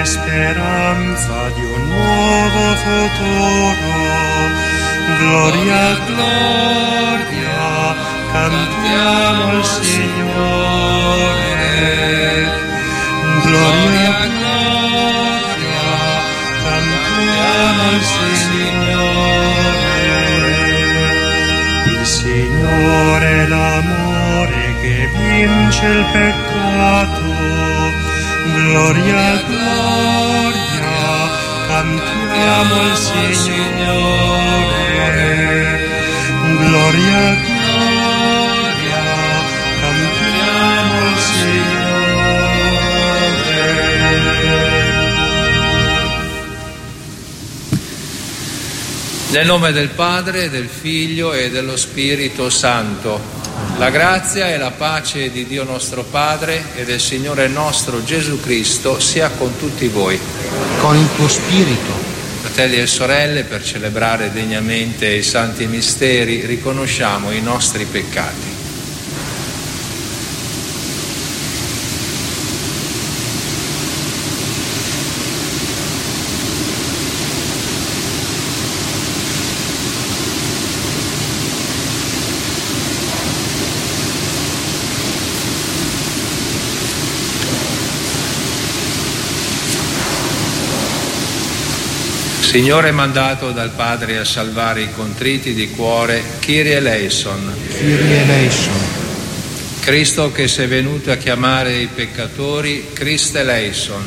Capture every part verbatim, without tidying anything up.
speranza di un nuovo futuro. Gloria, gloria, cantiamo al Signore. Gloria, gloria, cantiamo al Signore. Il Signore è l'amore che vince il peccato. Gloria, gloria, cantiamo al Signore. Gloria, gloria, cantiamo al Signore. Nel nome del Padre, del Figlio e dello Spirito Santo. La grazia e la pace di Dio nostro Padre e del Signore nostro Gesù Cristo sia con tutti voi. Con il tuo spirito. Fratelli e sorelle, per celebrare degnamente i santi misteri, riconosciamo i nostri peccati. Signore mandato dal Padre a salvare i contriti di cuore, Kyrie eleison. Kyrie eleison. Cristo che sei venuto a chiamare i peccatori, Christe eleison.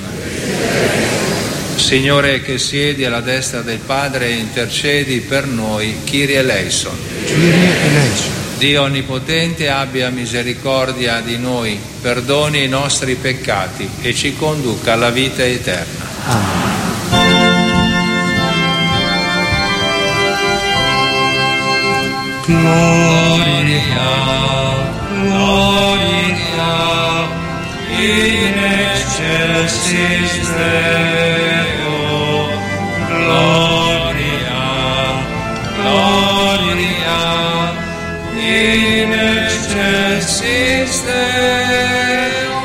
Signore che siedi alla destra del Padre e intercedi per noi, Kyrie eleison. Kyrie eleison. Dio onnipotente abbia misericordia di noi, perdoni i nostri peccati e ci conduca alla vita eterna. Amen. Gloria, gloria, in excelsis Deo. Gloria, gloria, in excelsis Deo.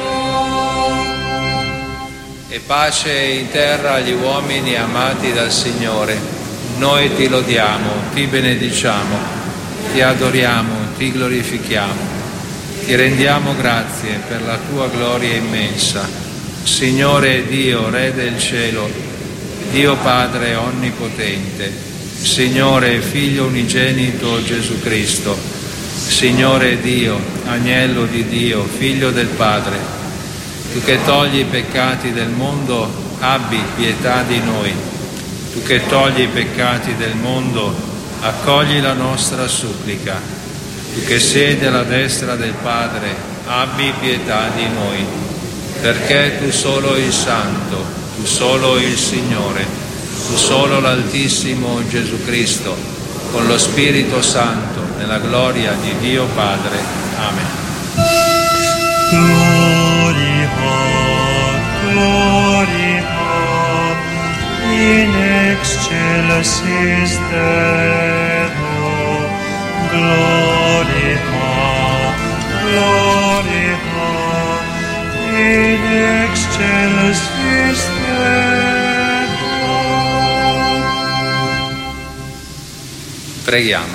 E pace in terra agli uomini amati dal Signore. Noi ti lodiamo, ti benediciamo. Ti adoriamo, ti glorifichiamo, ti rendiamo grazie per la tua gloria immensa. Signore Dio, Re del cielo, Dio Padre onnipotente, Signore Figlio unigenito Gesù Cristo, Signore Dio, Agnello di Dio, Figlio del Padre, tu che togli i peccati del mondo, abbi pietà di noi. Tu che togli i peccati del mondo, accogli la nostra supplica. Tu che siedi alla destra del Padre, abbi pietà di noi, perché tu solo il Santo, tu solo il Signore, tu solo l'Altissimo Gesù Cristo, con lo Spirito Santo, nella gloria di Dio Padre. Amen. Gloria, gloria, in excelsis Deo. Gloria, gloria, in excelsis Deo. Preghiamo.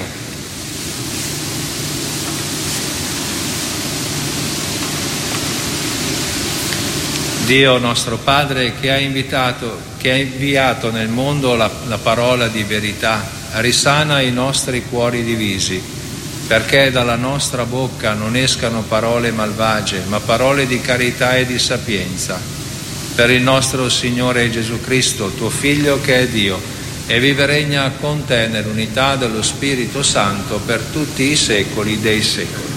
Dio nostro Padre, che ha invitato, che ha inviato nel mondo la, la parola di verità, risana i nostri cuori divisi, perché dalla nostra bocca non escano parole malvagie, ma parole di carità e di sapienza. Per il nostro Signore Gesù Cristo, tuo Figlio che è Dio, e vive e regna con te nell'unità dello Spirito Santo per tutti i secoli dei secoli.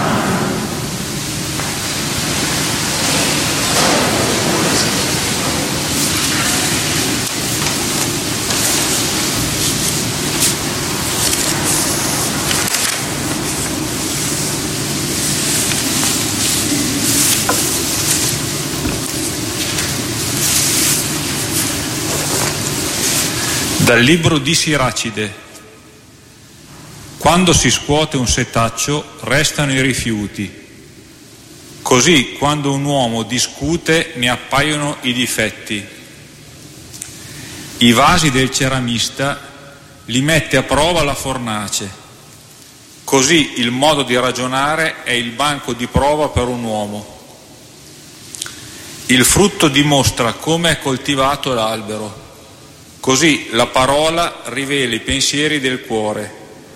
Dal libro di Siracide. Quando si scuote un setaccio restano i rifiuti. Così quando un uomo discute ne appaiono i difetti. I vasi del ceramista li mette a prova la fornace. Così il modo di ragionare è il banco di prova per un uomo. Il frutto dimostra come è coltivato l'albero. Così la parola rivela i pensieri del cuore.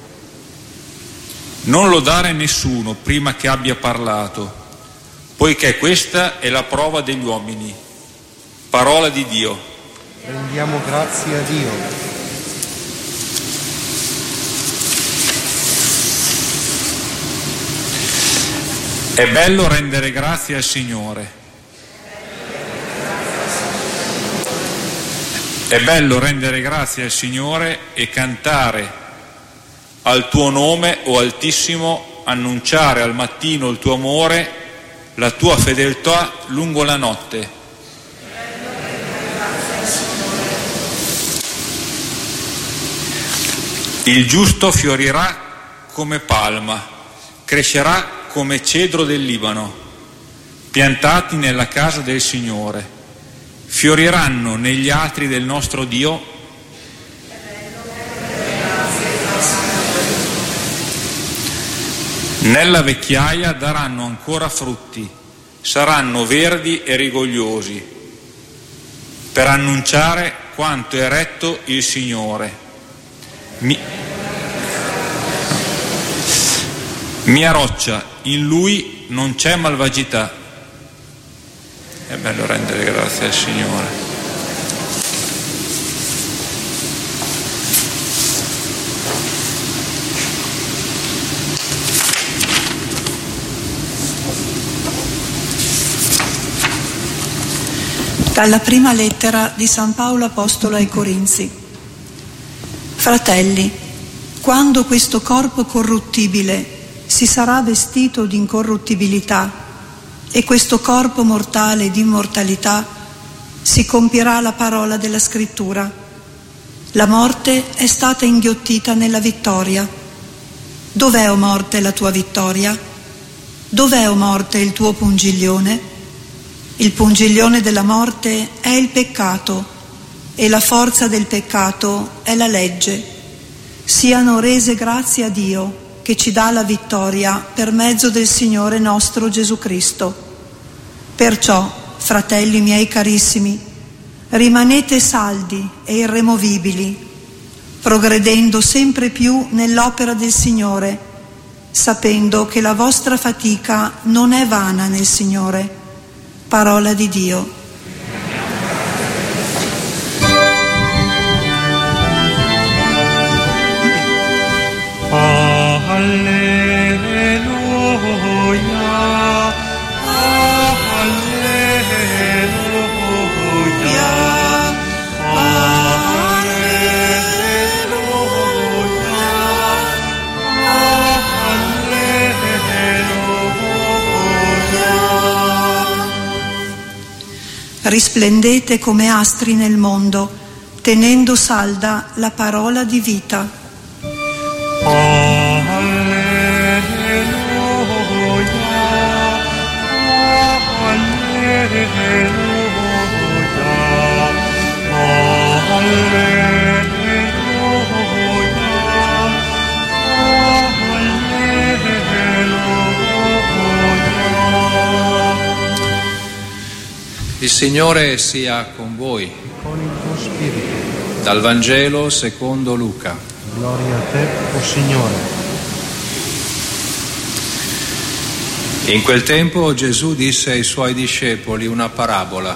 Non lodare nessuno prima che abbia parlato, poiché questa è la prova degli uomini. Parola di Dio. Rendiamo grazie a Dio. È bello rendere grazie al Signore. È bello rendere grazie al Signore e cantare al tuo nome, o Altissimo, annunciare al mattino il tuo amore, la tua fedeltà lungo la notte. Il giusto fiorirà come palma, crescerà come cedro del Libano, piantati nella casa del Signore. Fioriranno negli atri del nostro Dio. Nella vecchiaia daranno ancora frutti, saranno verdi e rigogliosi, per annunciare quanto è retto il Signore. Mi... Mia roccia, in Lui non c'è malvagità. È bello rendere grazie al Signore. Dalla prima lettera di San Paolo Apostolo ai Corinzi. Fratelli, quando questo corpo corruttibile si sarà vestito di incorruttibilità e questo corpo mortale di immortalità, si compirà la parola della Scrittura. La morte è stata inghiottita nella vittoria. Dov'è, o morte, la tua vittoria? Dov'è, o morte, il tuo pungiglione? Il pungiglione della morte è il peccato e la forza del peccato è la legge. Siano rese grazie a Dio che ci dà la vittoria per mezzo del Signore nostro Gesù Cristo. Perciò, fratelli miei carissimi, rimanete saldi e irremovibili, progredendo sempre più nell'opera del Signore, sapendo che la vostra fatica non è vana nel Signore. Parola di Dio. Risplendete come astri nel mondo, tenendo salda la parola di vita. Il Signore sia con voi. Con il tuo spirito. Dal Vangelo secondo Luca. Gloria a te, o Signore. In quel tempo Gesù disse ai suoi discepoli una parabola.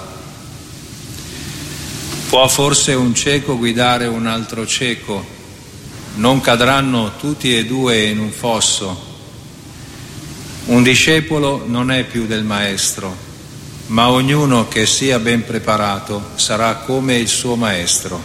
Può forse un cieco guidare un altro cieco? Non cadranno tutti e due in un fosso? Un discepolo non è più del maestro, ma ognuno che sia ben preparato sarà come il suo maestro.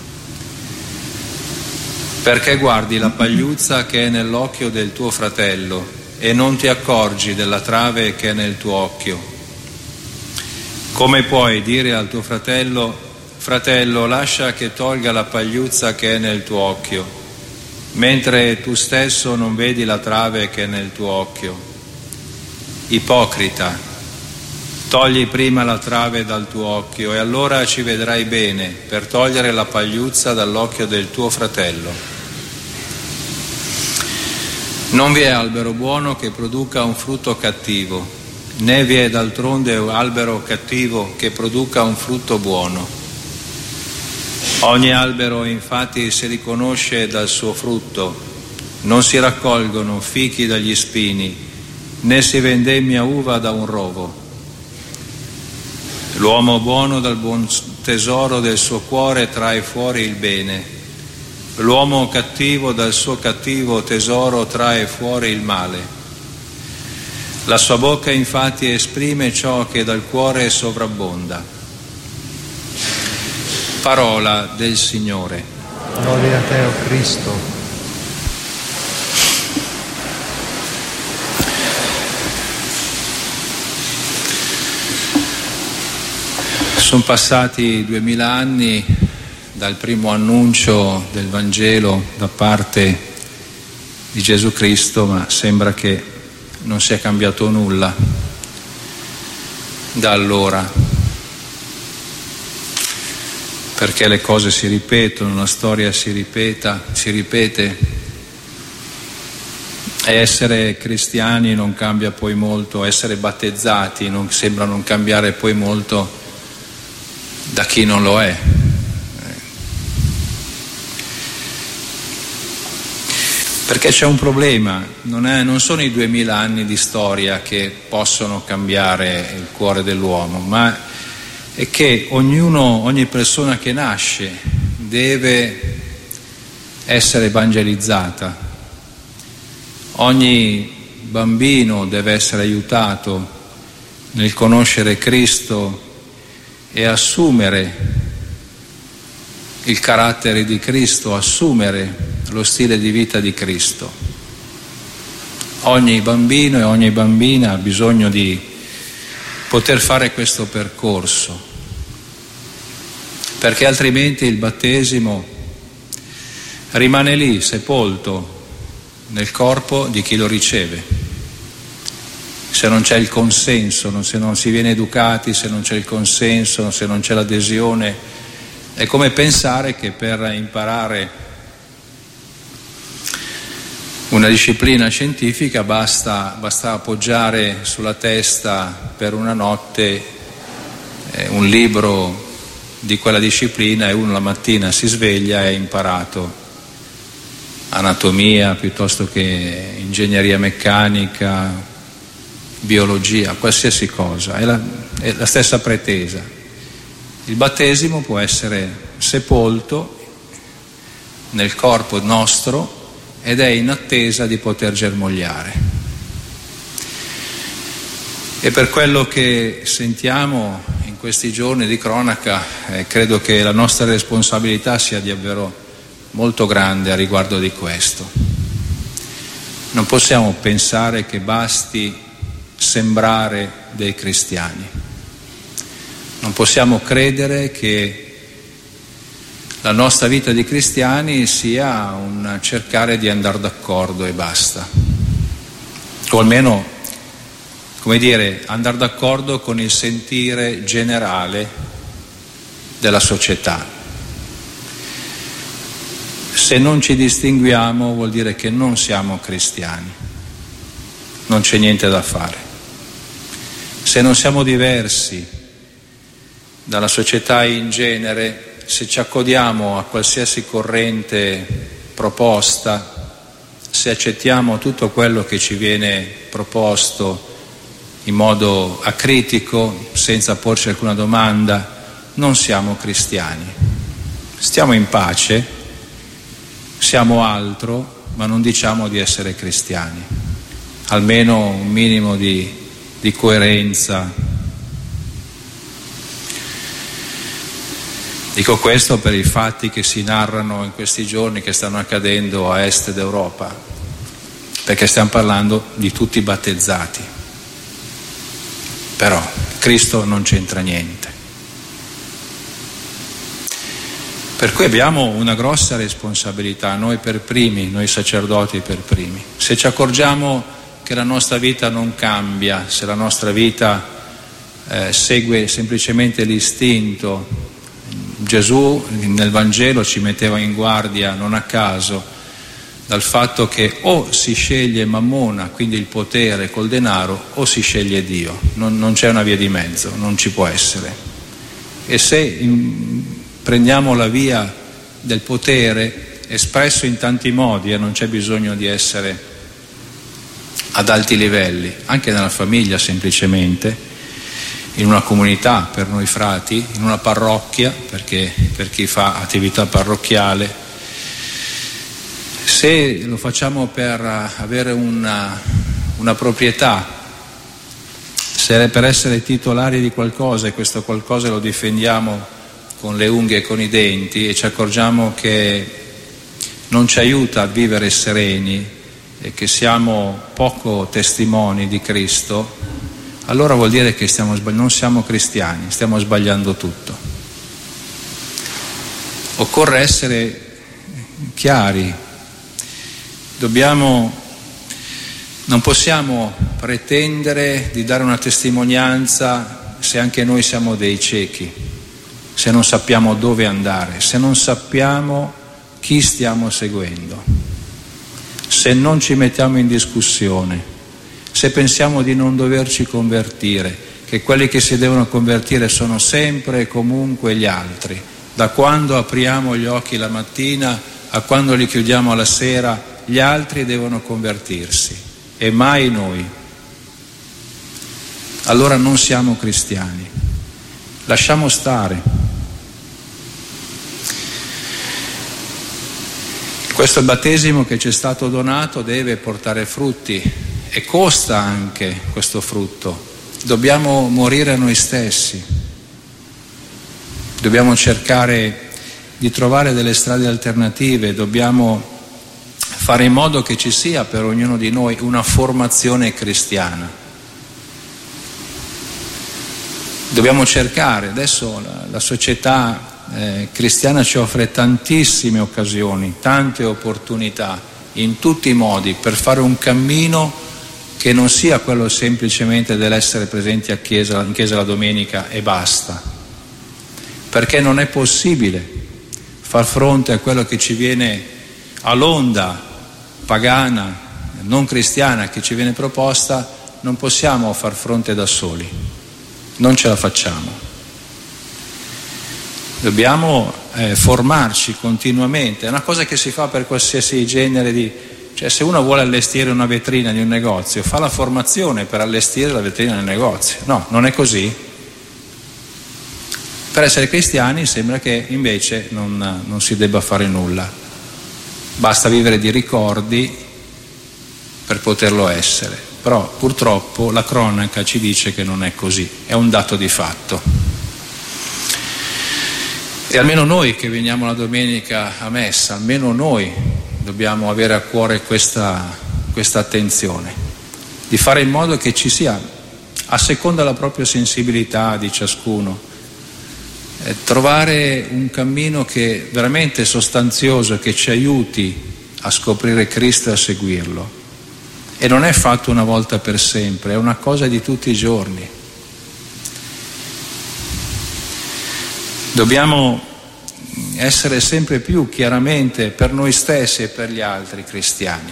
Perché guardi la pagliuzza che è nell'occhio del tuo fratello e non ti accorgi della trave che è nel tuo occhio? Come puoi dire al tuo fratello: fratello, lascia che tolga la pagliuzza che è nel tuo occhio, mentre tu stesso non vedi la trave che è nel tuo occhio? Ipocrita, Togli prima la trave dal tuo occhio e allora ci vedrai bene per togliere la pagliuzza dall'occhio del tuo fratello. Non vi è albero buono che produca un frutto cattivo, né vi è d'altronde un albero cattivo che produca un frutto buono. Ogni albero infatti si riconosce dal suo frutto, non si raccolgono fichi dagli spini, né si vendemmia uva da un rovo. L'uomo buono dal buon tesoro del suo cuore trae fuori il bene, l'uomo cattivo dal suo cattivo tesoro trae fuori il male. La sua bocca infatti esprime ciò che dal cuore sovrabbonda. Parola del Signore. Gloria a te, o Cristo. Sono passati duemila anni dal primo annuncio del Vangelo da parte di Gesù Cristo, ma sembra che non sia cambiato nulla da allora, perché le cose si ripetono, la storia si ripeta, si ripete, e essere cristiani non cambia poi molto, essere battezzati non sembra non cambiare poi molto da chi non lo è. Perché c'è un problema, non, è, non sono i duemila anni di storia che possono cambiare il cuore dell'uomo, ma è che ognuno, ogni persona che nasce deve essere evangelizzata, ogni bambino deve essere aiutato nel conoscere Cristo e assumere il carattere di Cristo, assumere lo stile di vita di Cristo. Ogni bambino e ogni bambina ha bisogno di poter fare questo percorso, perché altrimenti il battesimo rimane lì, sepolto nel corpo di chi lo riceve. Se non c'è il consenso, se non si viene educati, se non c'è il consenso, se non c'è l'adesione, è come pensare che per imparare una disciplina scientifica basta, basta appoggiare sulla testa per una notte eh, un libro di quella disciplina e uno la mattina si sveglia e ha imparato anatomia piuttosto che ingegneria meccanica, biologia, qualsiasi cosa, è la, è la stessa pretesa. Il battesimo può essere sepolto nel corpo nostro ed è in attesa di poter germogliare. E per quello che sentiamo in questi giorni di cronaca, eh, credo che la nostra responsabilità sia davvero molto grande a riguardo di questo. Non possiamo pensare che basti sembrare dei cristiani. Non possiamo credere che la nostra vita di cristiani sia un cercare di andare d'accordo e basta. O almeno, come dire, andare d'accordo con il sentire generale della società. Se non ci distinguiamo vuol dire che non siamo cristiani. Non c'è niente da fare. Se non siamo diversi dalla società in genere, se ci accodiamo a qualsiasi corrente proposta, se accettiamo tutto quello che ci viene proposto in modo acritico, senza porci alcuna domanda, non siamo cristiani. Stiamo in pace, siamo altro, ma non diciamo di essere cristiani. Almeno un minimo di, di coerenza. Dico questo per i fatti che si narrano in questi giorni che stanno accadendo a est d'Europa, perché stiamo parlando di tutti battezzati. Però Cristo non c'entra niente. Per cui abbiamo una grossa responsabilità, noi per primi, noi sacerdoti per primi. Se ci accorgiamo che la nostra vita non cambia, se la nostra vita eh, segue semplicemente l'istinto. Gesù nel Vangelo ci metteva in guardia non a caso dal fatto che o si sceglie Mammona, quindi il potere col denaro, o si sceglie Dio. Non, non c'è una via di mezzo, non ci può essere. E se in, prendiamo la via del potere, espresso in tanti modi, e eh, non c'è bisogno di essere ad alti livelli, anche nella famiglia semplicemente, in una comunità per noi frati, in una parrocchia, perché per chi fa attività parrocchiale, se lo facciamo per avere una, una proprietà, se è per essere titolari di qualcosa e questo qualcosa lo difendiamo con le unghie e con i denti e ci accorgiamo che non ci aiuta a vivere sereni e che siamo poco testimoni di Cristo, allora vuol dire che stiamo sbagli- non siamo cristiani, stiamo sbagliando tutto. Occorre essere chiari, dobbiamo, non possiamo pretendere di dare una testimonianza se anche noi siamo dei ciechi, se non sappiamo dove andare, se non sappiamo chi stiamo seguendo, se non ci mettiamo in discussione, se pensiamo di non doverci convertire, che quelli che si devono convertire sono sempre e comunque gli altri, da quando apriamo gli occhi la mattina a quando li chiudiamo la sera, gli altri devono convertirsi e mai noi. Allora non siamo cristiani. Lasciamo stare. Questo battesimo che ci è stato donato deve portare frutti e costa anche questo frutto. Dobbiamo morire a noi stessi. Dobbiamo cercare di trovare delle strade alternative, dobbiamo fare in modo che ci sia per ognuno di noi una formazione cristiana. Dobbiamo cercare, adesso la, la società eh, cristiana ci offre tantissime occasioni, tante opportunità, in tutti i modi, per fare un cammino che non sia quello semplicemente dell'essere presenti a chiesa, in chiesa la domenica e basta, perché non è possibile far fronte a quello che ci viene all'onda pagana, non cristiana che ci viene proposta. Non possiamo far fronte da soli, non ce la facciamo. Dobbiamo eh, formarci continuamente, è una cosa che si fa per qualsiasi genere di... cioè se uno vuole allestire una vetrina di un negozio, fa la formazione per allestire la vetrina del negozio. No, non è così. Per essere cristiani sembra che invece non, non si debba fare nulla. Basta vivere di ricordi per poterlo essere, però purtroppo la cronaca ci dice che non è così, è un dato di fatto. E almeno noi che veniamo la domenica a messa, almeno noi dobbiamo avere a cuore questa, questa attenzione, di fare in modo che ci sia, a seconda della propria sensibilità di ciascuno, Eh, trovare un cammino che veramente sostanzioso, che ci aiuti a scoprire Cristo e a seguirlo. E non è fatto una volta per sempre, è una cosa di tutti i giorni. Dobbiamo essere sempre più chiaramente per noi stessi e per gli altri cristiani.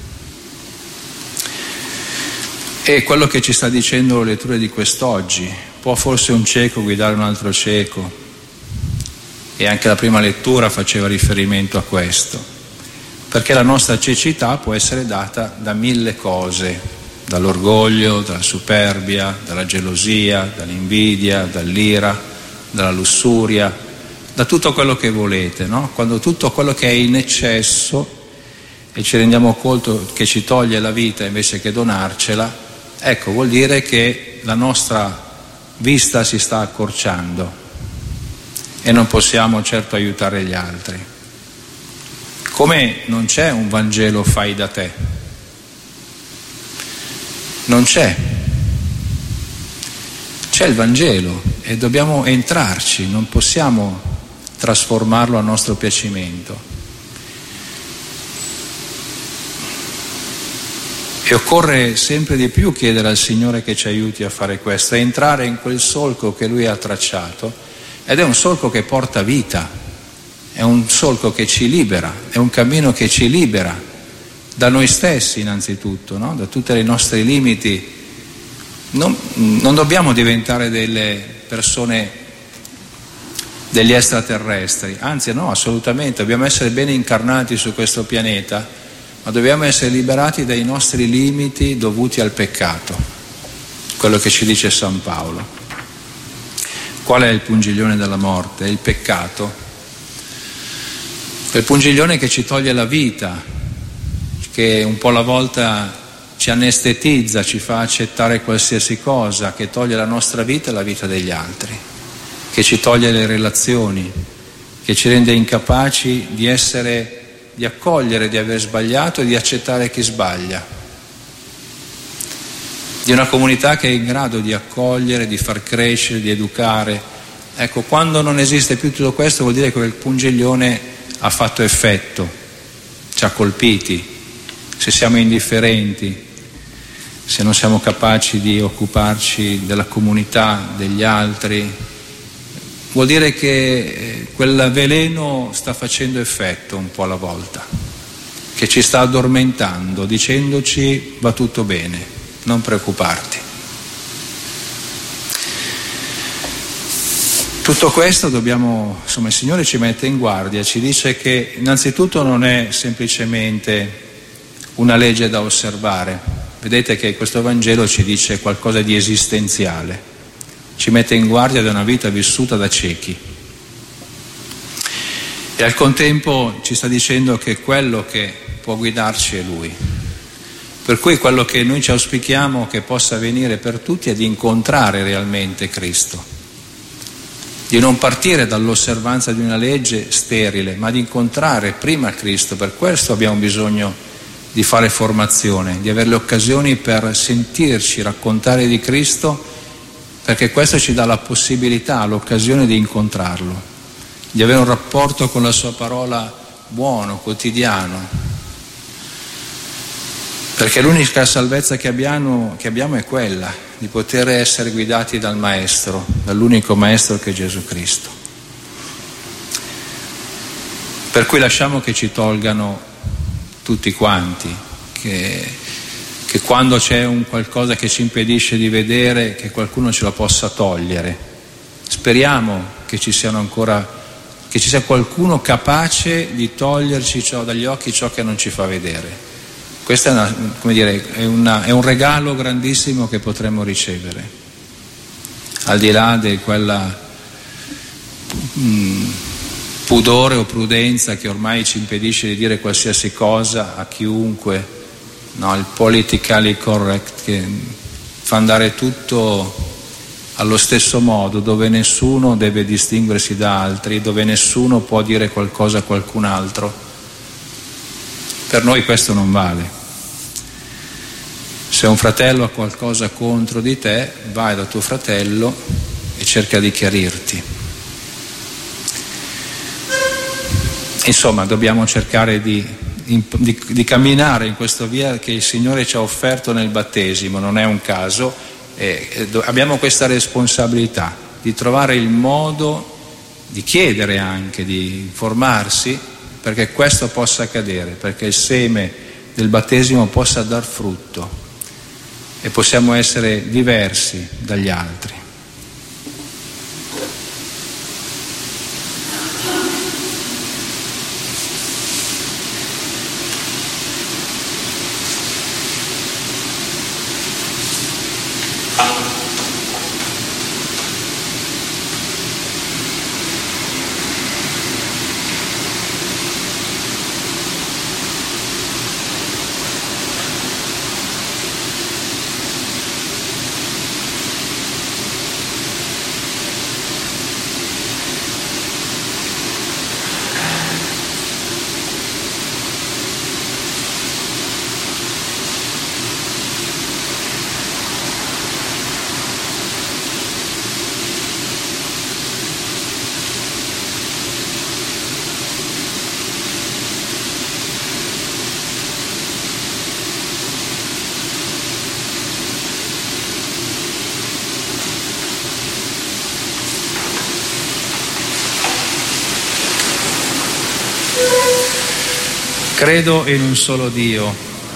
E quello che ci sta dicendo la lettura di quest'oggi: può forse un cieco guidare un altro cieco? E anche la prima lettura faceva riferimento a questo, perché la nostra cecità può essere data da mille cose, dall'orgoglio, dalla superbia, dalla gelosia, dall'invidia, dall'ira, dalla lussuria, da tutto quello che volete, no? Quando tutto quello che è in eccesso e ci rendiamo conto che ci toglie la vita invece che donarcela, ecco, vuol dire che la nostra vista si sta accorciando e non possiamo certo aiutare gli altri. Come non c'è un Vangelo fai da te, non c'è, c'è il Vangelo e dobbiamo entrarci, non possiamo trasformarlo a nostro piacimento. E occorre sempre di più chiedere al Signore che ci aiuti a fare questo, a entrare in quel solco che Lui ha tracciato, ed è un solco che porta vita, è un solco che ci libera, è un cammino che ci libera da noi stessi innanzitutto, no? Da tutti i nostri limiti. Non, non dobbiamo diventare delle persone, degli extraterrestri, anzi no, assolutamente, dobbiamo essere bene incarnati su questo pianeta, ma dobbiamo essere liberati dai nostri limiti dovuti al peccato, quello che ci dice San Paolo. Qual è il pungiglione della morte? È il peccato. Quel pungiglione che ci toglie la vita, che un po' alla volta ci anestetizza, ci fa accettare qualsiasi cosa, che toglie la nostra vita e la vita degli altri, che ci toglie le relazioni, che ci rende incapaci di essere, di accogliere di aver sbagliato e di accettare chi sbaglia, di una comunità che è in grado di accogliere, di far crescere, di educare. Ecco, quando non esiste più tutto questo vuol dire che quel pungiglione ha fatto effetto, ci ha colpiti. Se siamo indifferenti, se non siamo capaci di occuparci della comunità, degli altri, vuol dire che quel veleno sta facendo effetto un po' alla volta, che ci sta addormentando, dicendoci va tutto bene, non preoccuparti. Tutto questo dobbiamo, insomma, il Signore ci mette in guardia, ci dice che innanzitutto non è semplicemente una legge da osservare. Vedete che questo Vangelo ci dice qualcosa di esistenziale, ci mette in guardia da una vita vissuta da ciechi e al contempo ci sta dicendo che quello che può guidarci è Lui. Per cui quello che noi ci auspichiamo che possa avvenire per tutti è di incontrare realmente Cristo, di non partire dall'osservanza di una legge sterile, ma di incontrare prima Cristo. Per questo abbiamo bisogno di fare formazione, di avere le occasioni per sentirci raccontare di Cristo, perché questo ci dà la possibilità, l'occasione di incontrarlo, di avere un rapporto con la sua parola buono, quotidiano, perché l'unica salvezza che abbiamo, che abbiamo è quella di poter essere guidati dal Maestro, dall'unico Maestro che è Gesù Cristo. Per cui lasciamo che ci tolgano tutti quanti, che, che quando c'è un qualcosa che ci impedisce di vedere, che qualcuno ce la possa togliere. Speriamo che ci siano ancora, che ci sia qualcuno capace di toglierci ciò, dagli occhi ciò che non ci fa vedere. Questo è, una, come dire, è, una, è un regalo grandissimo che potremmo ricevere, al di là di quella mh, pudore o prudenza che ormai ci impedisce di dire qualsiasi cosa a chiunque, no? Il politically correct che fa andare tutto allo stesso modo, dove nessuno deve distinguersi da altri, dove nessuno può dire qualcosa a qualcun altro. Per noi questo non vale. Se un fratello ha qualcosa contro di te, vai da tuo fratello e cerca di chiarirti. Insomma, dobbiamo cercare di, di, di camminare in questa via che il Signore ci ha offerto nel battesimo, non è un caso, e, e do, abbiamo questa responsabilità di trovare il modo, di chiedere anche, di informarsi, perché questo possa accadere, perché il seme del battesimo possa dar frutto e possiamo essere diversi dagli altri. Credo in un solo Dio,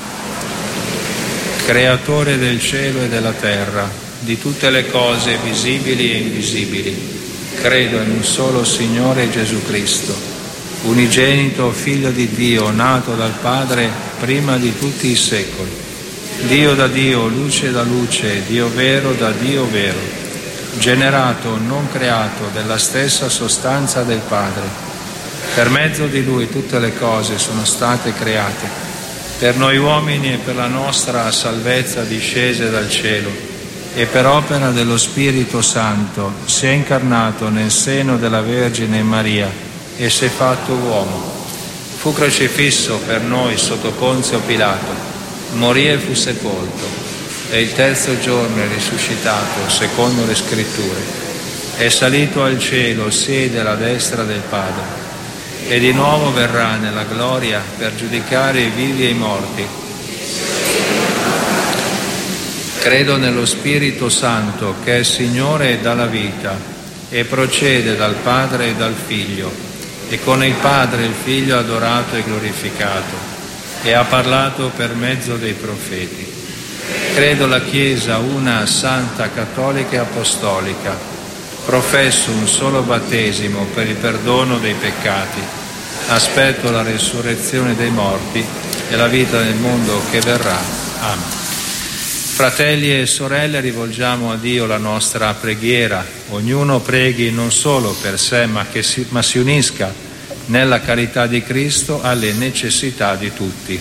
creatore del cielo e della terra, di tutte le cose visibili e invisibili. Credo in un solo Signore Gesù Cristo, unigenito Figlio di Dio, nato dal Padre prima di tutti i secoli. Dio da Dio, luce da luce, Dio vero da Dio vero, generato, non creato, della stessa sostanza del Padre. Per mezzo di Lui tutte le cose sono state create, per noi uomini e per la nostra salvezza discese dal cielo, e per opera dello Spirito Santo si è incarnato nel seno della Vergine Maria e si è fatto uomo. Fu crocifisso per noi sotto Ponzio Pilato, morì e fu sepolto, e il terzo giorno è risuscitato secondo le Scritture. È salito al cielo, siede alla destra del Padre, e di nuovo verrà nella gloria per giudicare i vivi e i morti. Credo nello Spirito Santo, che è Signore e dà la vita, e procede dal Padre e dal Figlio, e con il Padre il Figlio ha adorato e glorificato, e ha parlato per mezzo dei profeti. Credo la Chiesa una, santa, cattolica e apostolica. Professo un solo battesimo per il perdono dei peccati. Aspetto la resurrezione dei morti e la vita nel mondo che verrà. Amen. Fratelli e sorelle, rivolgiamo a Dio la nostra preghiera. Ognuno preghi non solo per sé, ma che si, ma si unisca nella carità di Cristo alle necessità di tutti.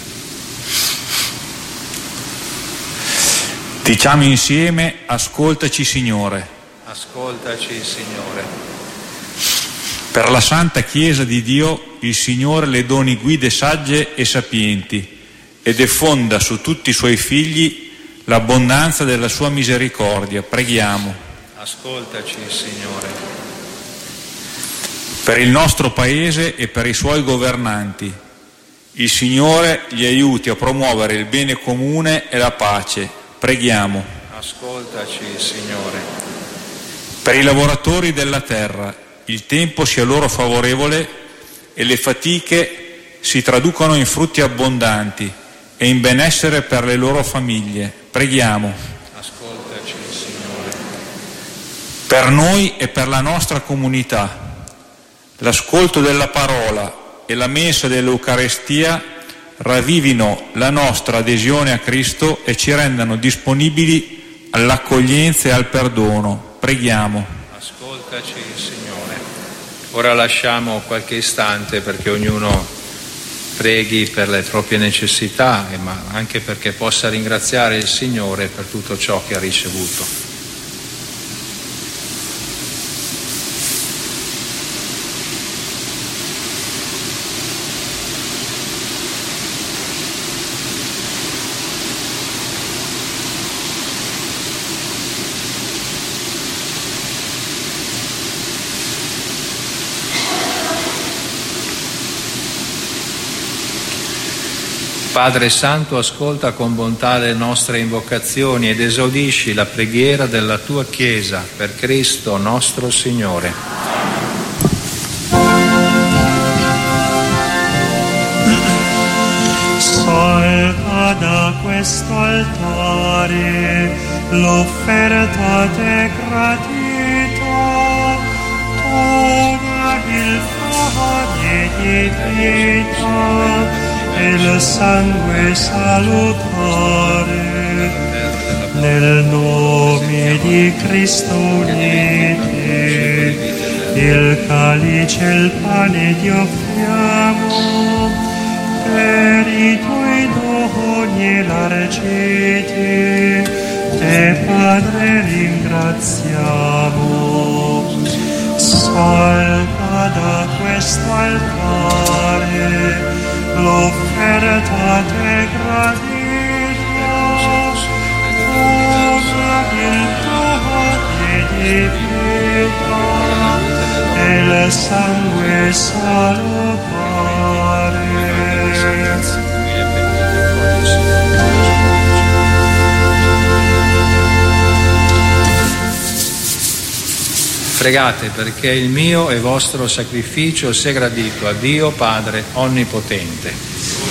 Diciamo insieme: ascoltaci, Signore. Ascoltaci, Signore. Per la Santa Chiesa di Dio, il Signore le doni guide sagge e sapienti, e diffonda su tutti i Suoi figli l'abbondanza della Sua misericordia. Preghiamo. Ascoltaci, Signore. Per il nostro Paese e per i suoi governanti, il Signore gli aiuti a promuovere il bene comune e la pace. Preghiamo. Ascoltaci, Signore. Per i lavoratori della terra, il tempo sia loro favorevole e le fatiche si traducano in frutti abbondanti e in benessere per le loro famiglie. Preghiamo. Ascoltaci, Signore. Per noi e per la nostra comunità, l'ascolto della parola e la mensa dell'Eucarestia ravvivino la nostra adesione a Cristo e ci rendano disponibili all'accoglienza e al perdono. Preghiamo. Ascoltaci, Signore. Ora lasciamo qualche istante perché ognuno preghi per le proprie necessità, ma anche perché possa ringraziare il Signore per tutto ciò che ha ricevuto. Padre Santo, ascolta con bontà le nostre invocazioni ed esaudisci la preghiera della tua Chiesa per Cristo nostro Signore. Salva da questo altare l'offerta de gratità, dona il pane di vita e il sangue salutare, nel nome di Cristo uniti, il calice e il pane ti offriamo, per i tuoi doni largiti, te Padre ringraziamo. Salva da questo altare l'offerta de gratità, usa il pane di vita e il sangue salutare. Pregate perché il mio e vostro sacrificio sia gradito a Dio Padre Onnipotente.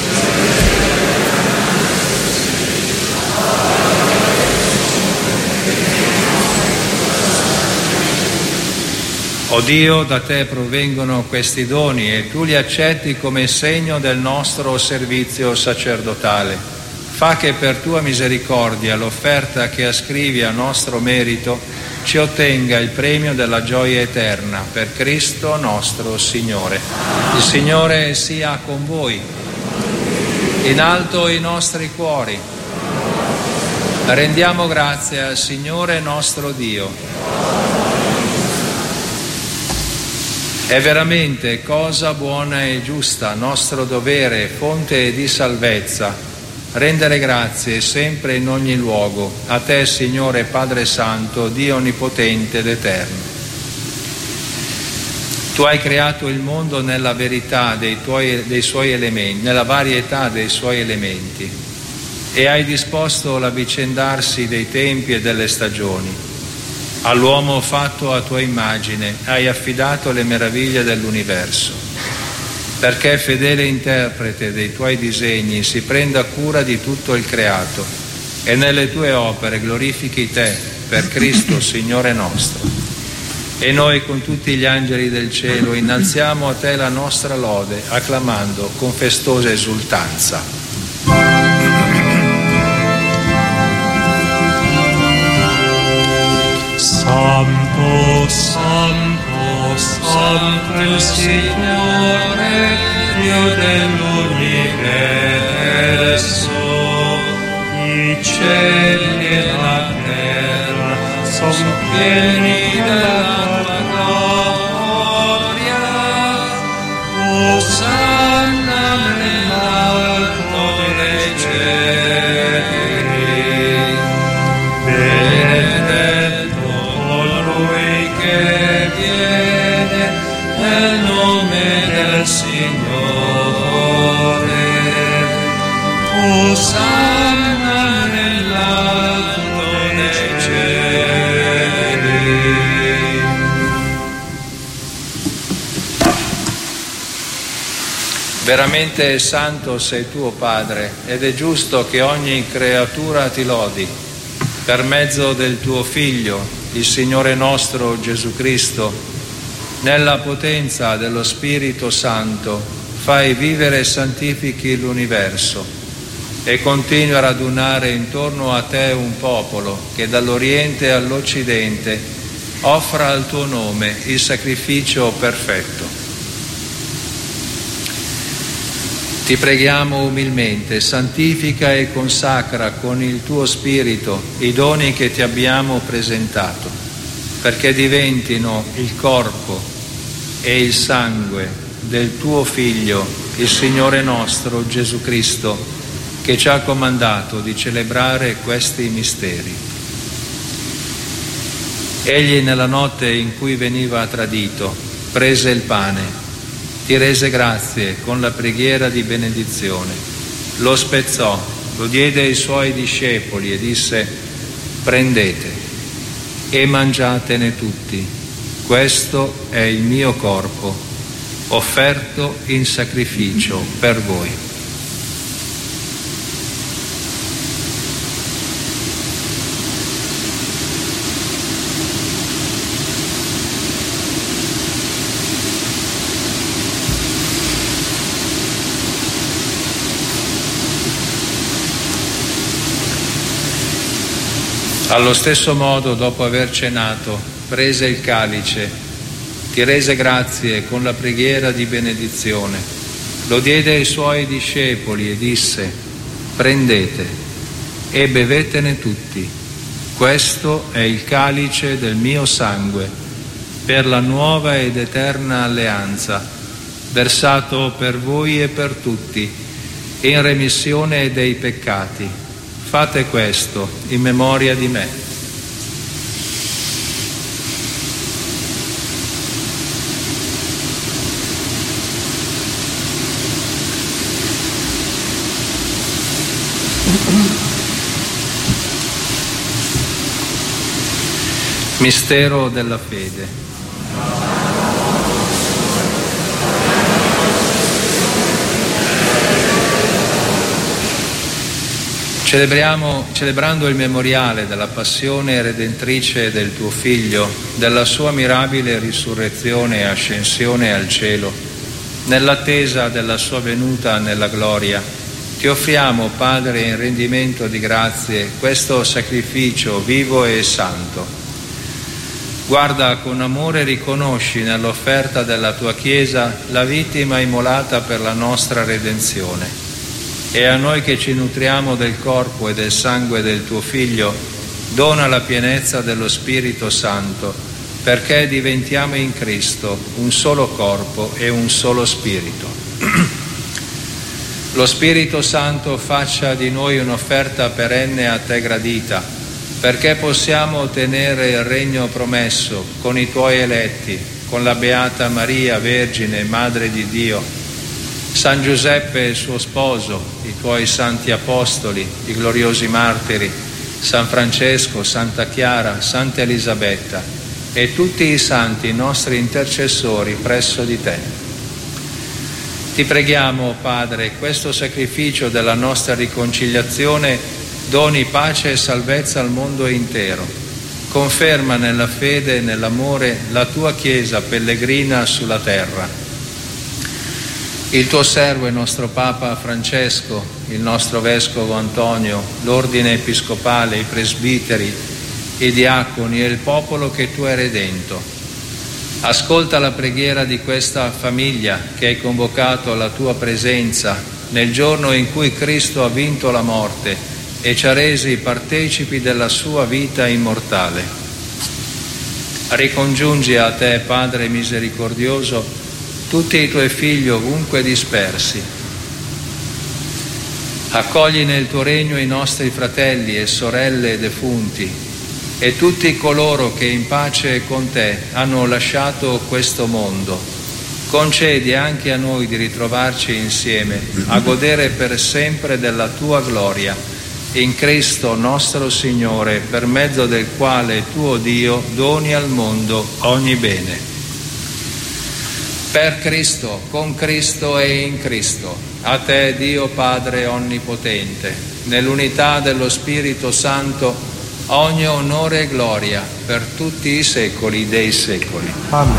O Dio, da te provengono questi doni e tu li accetti come segno del nostro servizio sacerdotale. Fa che per tua misericordia l'offerta che ascrivi a nostro merito ci ottenga il premio della gioia eterna per Cristo nostro Signore. Il Signore sia con voi. In alto i nostri cuori. Rendiamo grazie al Signore nostro Dio. È veramente cosa buona e giusta, nostro dovere, fonte di salvezza, rendere grazie sempre in ogni luogo a te, Signore Padre Santo, Dio Onnipotente ed Eterno. Tu hai creato il mondo nella verità dei, tuoi, dei suoi elementi, nella varietà dei suoi elementi, e hai disposto l'avvicendarsi dei tempi e delle stagioni. All'uomo fatto a tua immagine hai affidato le meraviglie dell'universo, perché fedele interprete dei tuoi disegni si prenda cura di tutto il creato e nelle tue opere glorifichi te per Cristo Signore nostro. E noi con tutti gli angeli del cielo innalziamo a te la nostra lode, acclamando con festosa esultanza. Santo, Santo, Santo il Signore, Dio dell'universo. I cieli e la terra sono pieni della tua gloria. Osanna nell'alto dei cieli. Benedetto colui che viene nel nome del Signore. Osanna nell'alto dei cieli. Veramente santo sei tuo Padre, ed è giusto che ogni creatura ti lodi. Per mezzo del tuo Figlio, il Signore nostro Gesù Cristo, nella potenza dello Spirito Santo, fai vivere e santifichi l'universo e continui a radunare intorno a te un popolo che dall'Oriente all'Occidente offra al tuo nome il sacrificio perfetto. Ti preghiamo umilmente, santifica e consacra con il tuo Spirito i doni che ti abbiamo presentato, perché diventino il corpo e il sangue del tuo Figlio, il Signore nostro Gesù Cristo, che ci ha comandato di celebrare questi misteri. Egli, nella notte in cui veniva tradito, prese il pane, ti rese grazie con la preghiera di benedizione, lo spezzò, lo diede ai suoi discepoli e disse: prendete e mangiatene tutti, questo è il mio corpo, offerto in sacrificio per voi. Allo stesso modo, dopo aver cenato, prese il calice, ti rese grazie con la preghiera di benedizione, lo diede ai suoi discepoli e disse: prendete e bevetene tutti, questo è il calice del mio sangue, per la nuova ed eterna alleanza, versato per voi e per tutti, in remissione dei peccati. Fate questo in memoria di me. Mistero della fede. Celebriamo, celebrando il memoriale della passione redentrice del tuo Figlio, della sua mirabile risurrezione e ascensione al cielo, nell'attesa della sua venuta nella gloria, ti offriamo, Padre, in rendimento di grazie, questo sacrificio vivo e santo. Guarda con amore e riconosci nell'offerta della tua Chiesa la vittima immolata per la nostra redenzione. E a noi che ci nutriamo del corpo e del sangue del tuo Figlio, dona la pienezza dello Spirito Santo, perché diventiamo in Cristo un solo corpo e un solo Spirito. Lo Spirito Santo faccia di noi un'offerta perenne a te gradita, perché possiamo ottenere il regno promesso con i tuoi eletti, con la Beata Maria, Vergine, Madre di Dio, San Giuseppe il suo sposo, i tuoi santi apostoli, i gloriosi martiri, San Francesco, Santa Chiara, Santa Elisabetta e tutti i santi nostri intercessori presso di te. Ti preghiamo, Padre, questo sacrificio della nostra riconciliazione doni pace e salvezza al mondo intero. Conferma nella fede e nell'amore la tua Chiesa pellegrina sulla terra. Il tuo servo e nostro Papa Francesco, il nostro Vescovo Antonio, l'Ordine Episcopale, i presbiteri, i diaconi e il popolo che tu hai redento. Ascolta la preghiera di questa famiglia che hai convocato alla tua presenza nel giorno in cui Cristo ha vinto la morte e ci ha resi partecipi della sua vita immortale. Ricongiungi a te, Padre misericordioso, tutti i tuoi figli ovunque dispersi. Accogli nel tuo regno i nostri fratelli e sorelle defunti e tutti coloro che in pace con te hanno lasciato questo mondo. Concedi anche a noi di ritrovarci insieme, a godere per sempre della tua gloria, in Cristo nostro Signore, per mezzo del quale tuo Dio doni al mondo ogni bene. Per Cristo, con Cristo e in Cristo, a te Dio Padre Onnipotente, nell'unità dello Spirito Santo, ogni onore e gloria per tutti i secoli dei secoli. Amen.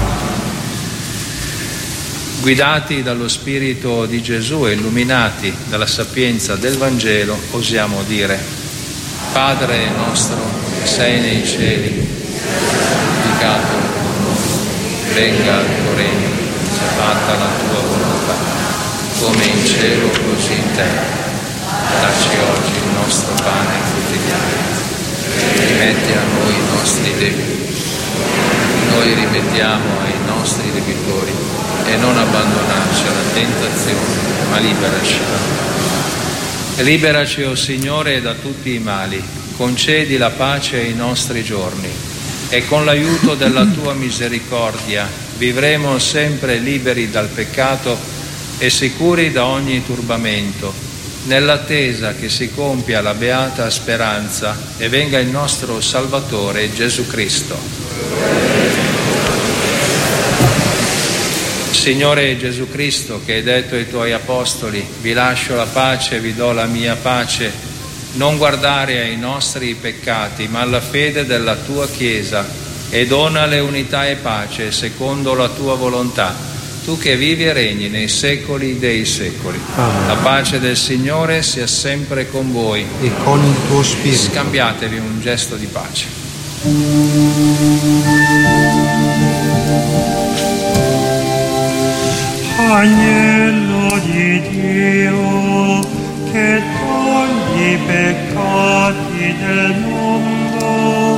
Guidati dallo Spirito di Gesù e illuminati dalla sapienza del Vangelo, osiamo dire: Padre nostro, che sei nei cieli, santificato il tuo nome, venga il tuo regno, sia fatta la tua volontà, come in cielo così in terra. Dacci oggi il nostro pane quotidiano, rimetti a noi i nostri debiti, noi rimettiamo ai nostri debitori, e non abbandonarci alla tentazione, ma liberaci. Liberaci, o Signore, da tutti i mali, concedi la pace ai nostri giorni, e con l'aiuto della tua misericordia vivremo sempre liberi dal peccato e sicuri da ogni turbamento, nell'attesa che si compia la beata speranza e venga il nostro Salvatore Gesù Cristo. Signore Gesù Cristo, che hai detto ai tuoi apostoli: vi lascio la pace, vi do la mia pace, non guardare ai nostri peccati, ma alla fede della tua Chiesa, e donale unità e pace secondo la tua volontà, tu che vivi e regni nei secoli dei secoli. Amen. La pace del Signore sia sempre con voi. E con il tuo spirito. Scambiatevi un gesto di pace. Agnello di Dio, che togli i peccati del mondo,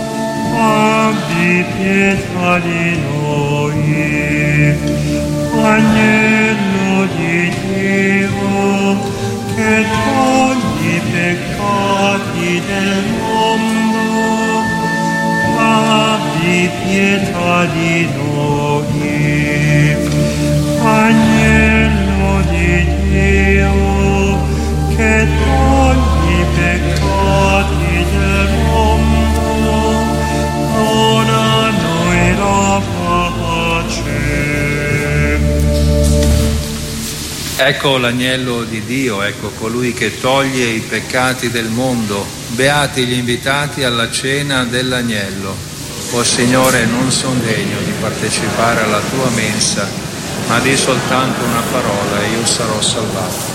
abbi pietà di noi. Agnello di Dio, che togli i peccati del mondo, abbi pietà di noi. Agnello di Dio, che togli i peccati del mondo, dona a noi la pace. Ecco l'agnello di Dio, ecco colui che toglie i peccati del mondo. Beati gli invitati alla cena dell'agnello. O Signore, non sono degno di partecipare alla tua mensa, ma di soltanto una parola e io sarò salvato.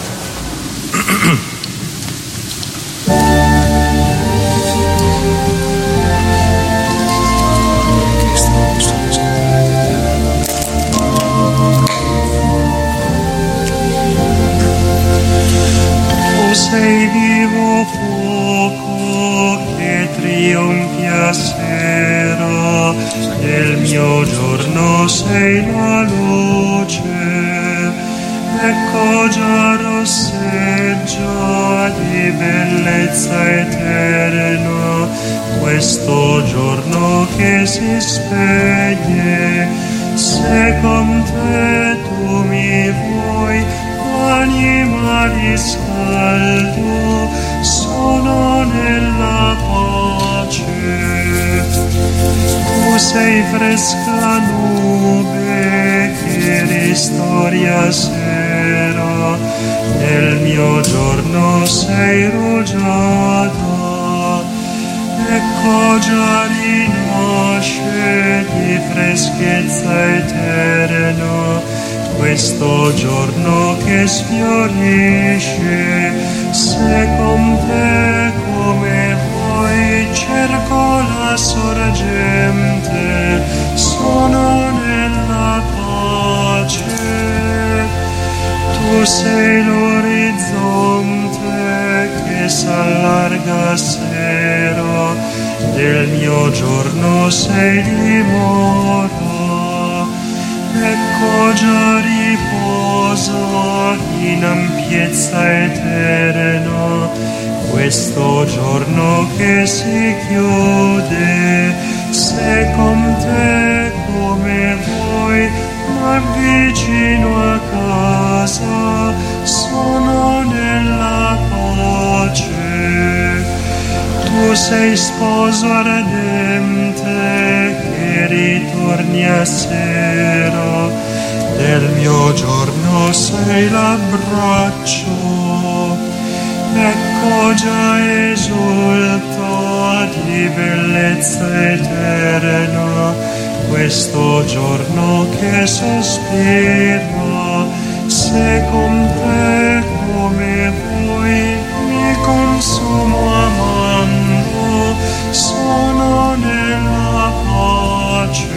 Tu sei vivo fuoco che trionfi a sera, nel mio giorno sei la luce, ecco già rosseggia di bellezza eterna questo giorno che si spegne. Se con te tu mi vuoi, anima riscaldo, sono nella pace. Tu sei fresca nube che ristoria sera, nel mio giorno sei rugiada. Ecco già rinasce di freschezza eterna questo giorno che sfiorisce. Se con te come vuoi cerco la sorgente, sono nella pace. Tu sei l'orizzonte che s'allarga a sera, del mio giorno sei dimora. Ecco già riposa in ampiezza eterna questo giorno che si chiude. Se con te come vuoi m'avvicino a casa, sono nella pace. Tu sei sposo ardente che ritorni a sera, del mio giorno sei l'abbraccio. Ecco già esulta di bellezza eterna questo giorno che sospira. Se con te come vuoi mi consumo amando, sono nella pace.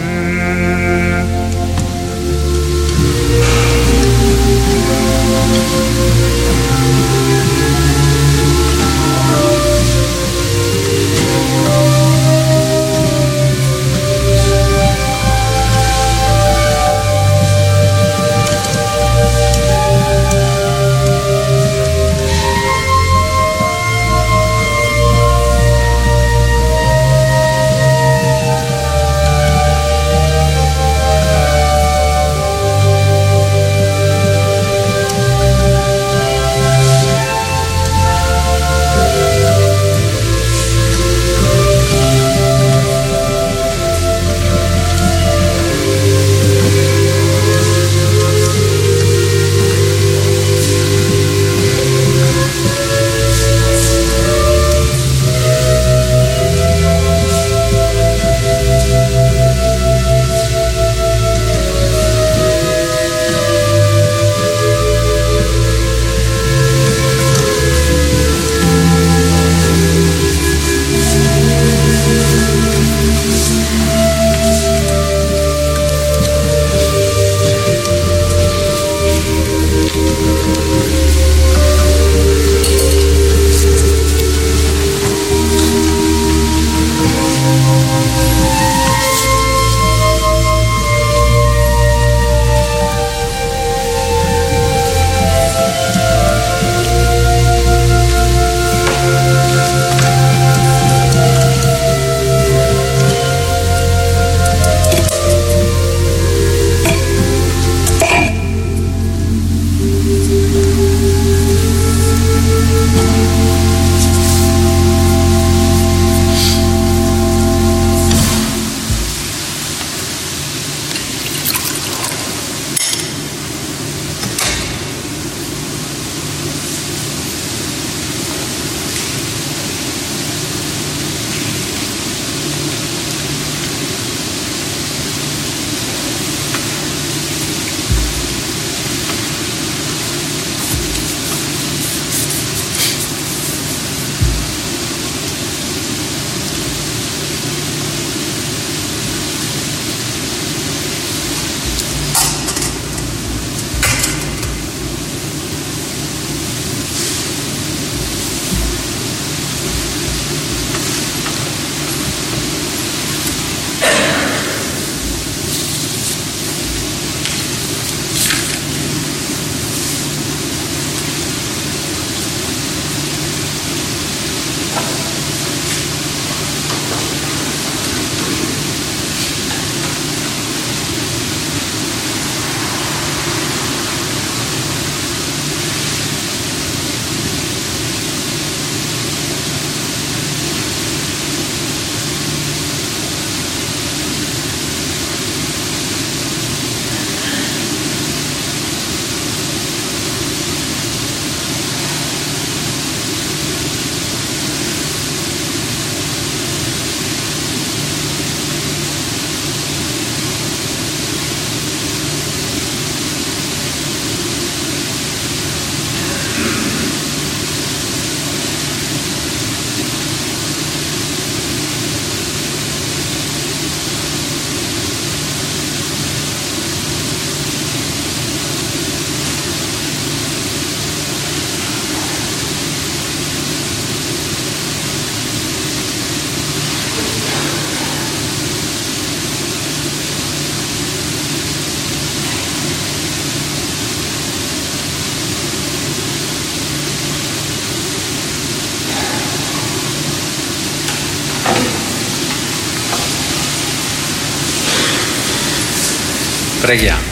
Preghiamo.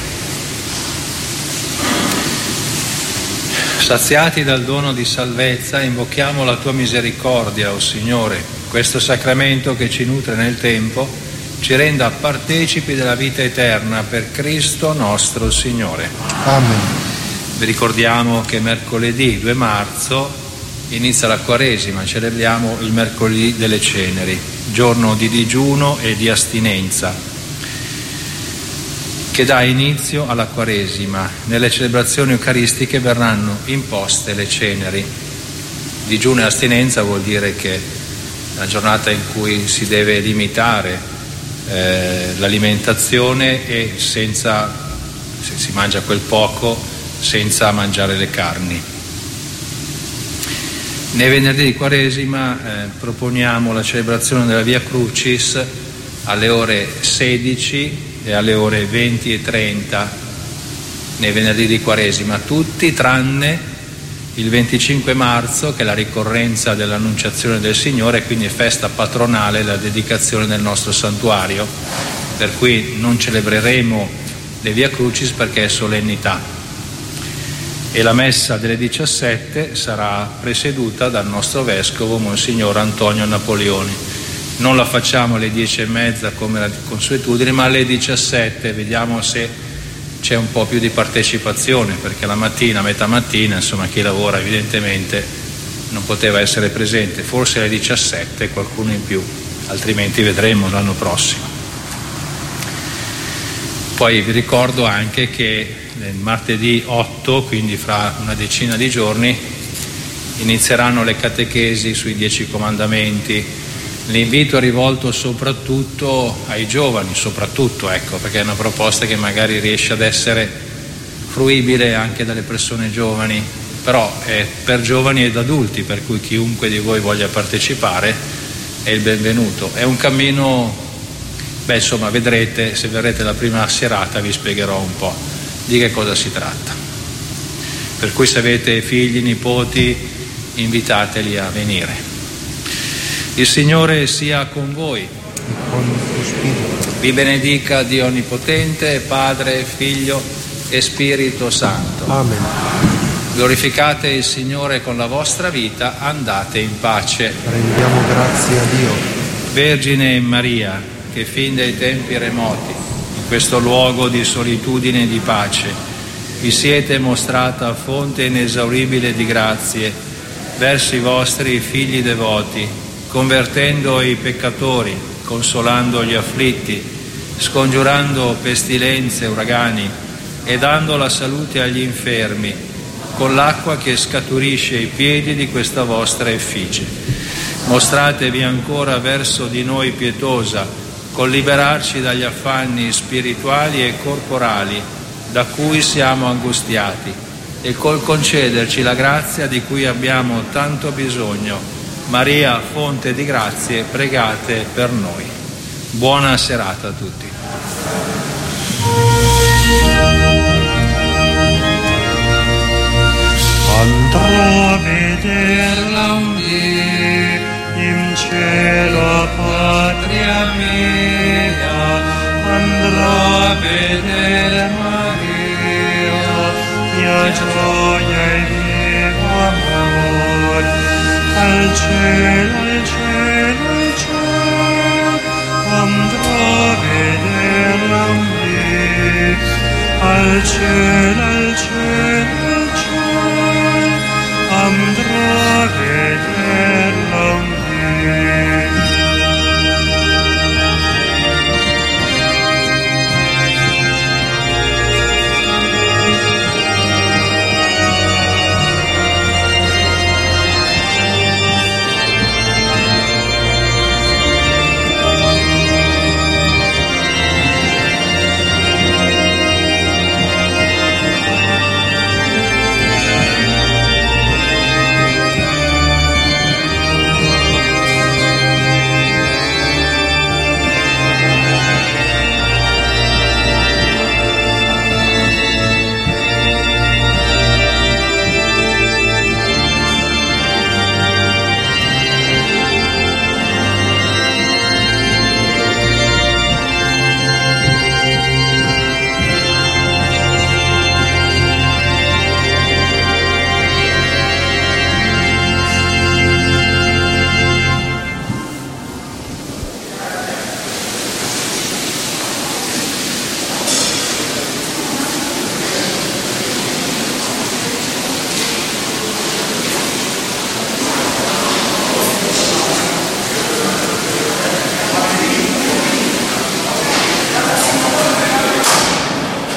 Saziati dal dono di salvezza, invochiamo la tua misericordia, o Signore. Questo sacramento che ci nutre nel tempo ci renda partecipi della vita eterna per Cristo nostro Signore. Amen. Vi ricordiamo che mercoledì due marzo inizia la Quaresima, celebriamo il mercoledì delle ceneri, giorno di digiuno e di astinenza, che dà inizio alla Quaresima. Nelle celebrazioni eucaristiche verranno imposte le ceneri. Digiuno e astinenza vuol dire che è la giornata in cui si deve limitare eh, l'alimentazione e senza, se si mangia quel poco, senza mangiare le carni. Nei venerdì di Quaresima eh, proponiamo la celebrazione della Via Crucis alle ore sedici e alle ore venti e trenta nei venerdì di Quaresima, tutti tranne il venticinque marzo, che è la ricorrenza dell'Annunciazione del Signore, quindi è festa patronale, la dedicazione del nostro santuario, per cui non celebreremo le Via Crucis perché è solennità. E la messa delle diciassette sarà presieduta dal nostro vescovo Monsignor Antonio Napoleoni. Non la facciamo alle dieci e mezza come la consuetudine, ma alle diciassette, vediamo se c'è un po' più di partecipazione, perché la mattina, a metà mattina, insomma, chi lavora evidentemente non poteva essere presente. Forse alle diciassette qualcuno in più, altrimenti vedremo l'anno prossimo. Poi vi ricordo anche che martedì otto, quindi fra una decina di giorni, inizieranno le catechesi sui dieci comandamenti. L'invito è rivolto soprattutto ai giovani, soprattutto, ecco, perché è una proposta che magari riesce ad essere fruibile anche dalle persone giovani, però è per giovani ed adulti, per cui chiunque di voi voglia partecipare è il benvenuto. È un cammino, beh, insomma, vedrete, se verrete la prima serata vi spiegherò un po' di che cosa si tratta. Per cui se avete figli, nipoti, invitateli a venire. Il Signore sia con voi. Vi benedica Dio Onnipotente, Padre, Figlio e Spirito Santo. Amen. Glorificate il Signore con la vostra vita, andate in pace. Rendiamo grazie a Dio. Vergine Maria, che fin dai tempi remoti, in questo luogo di solitudine e di pace, vi siete mostrata fonte inesauribile di grazie verso i vostri figli devoti, convertendo i peccatori, consolando gli afflitti, scongiurando pestilenze e uragani e dando la salute agli infermi, con l'acqua che scaturisce ai piedi di questa vostra effigie. Mostratevi ancora verso di noi pietosa, col liberarci dagli affanni spirituali e corporali da cui siamo angustiati e col concederci la grazia di cui abbiamo tanto bisogno. Maria, fonte di grazie, pregate per noi. Buona serata a tutti. Andrò a vederla un dì in cielo, patria mia, andrò a vedere Maria, mia gioia e mio amore. Al cielo, al cielo, al cielo, andrò a vederla un dì, al cielo.